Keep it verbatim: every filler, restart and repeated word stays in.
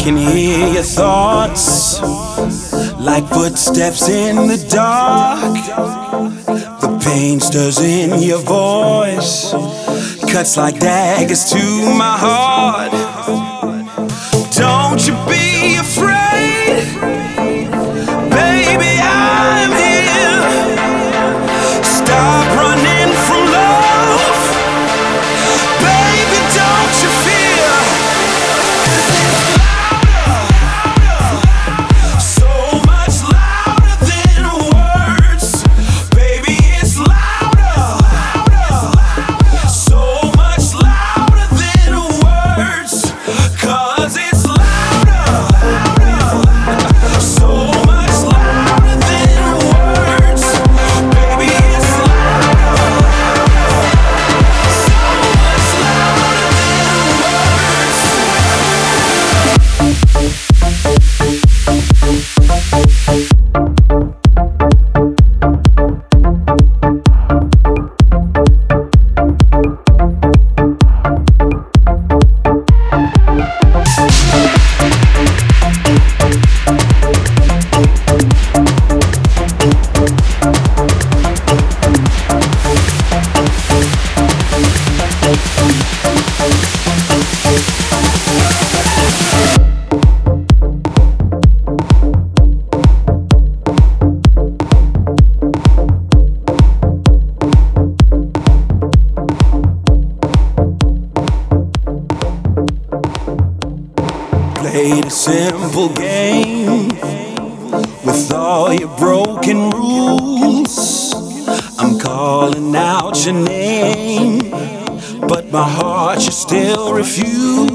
can hear your thoughts like footsteps in the dark. The pain stirs in your voice, cuts like daggers to my heart. Don't you be afraid, baby, I'm here. Stop running from love, baby, don't you fear. So much louder than words, baby, it's louder. So much louder than words, 'cause it's louder. So much louder than words, baby, it's louder. So much louder than words. Played a simple game with all your broken rules. I'm calling out your name, but my heart you still refuse.